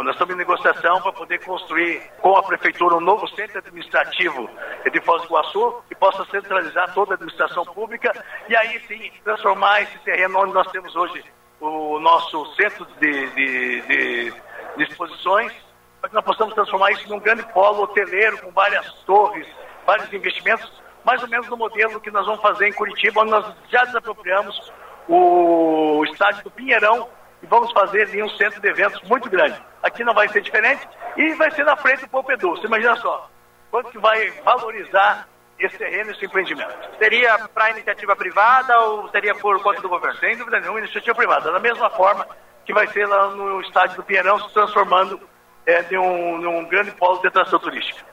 Nós estamos em negociação para poder construir com a Prefeitura um novo centro administrativo de Foz do Iguaçu, que possa centralizar toda a administração pública e aí sim transformar esse terreno onde nós temos hoje o nosso centro de exposições, para que nós possamos transformar isso num grande polo hoteleiro com várias torres, vários investimentos, mais ou menos no modelo que nós vamos fazer em Curitiba, onde nós já desapropriamos o estádio do Pinheirão e vamos fazer ali um centro de eventos muito grande. Aqui não vai ser diferente e vai ser na frente do Pompidou. Você imagina só, quanto que vai valorizar esse terreno, esse empreendimento. Seria para iniciativa privada ou seria por conta do governo? Sem dúvida nenhuma, iniciativa privada. Da mesma forma que vai ser lá no estádio do Pinheirão, se transformando num grande polo de atração turística.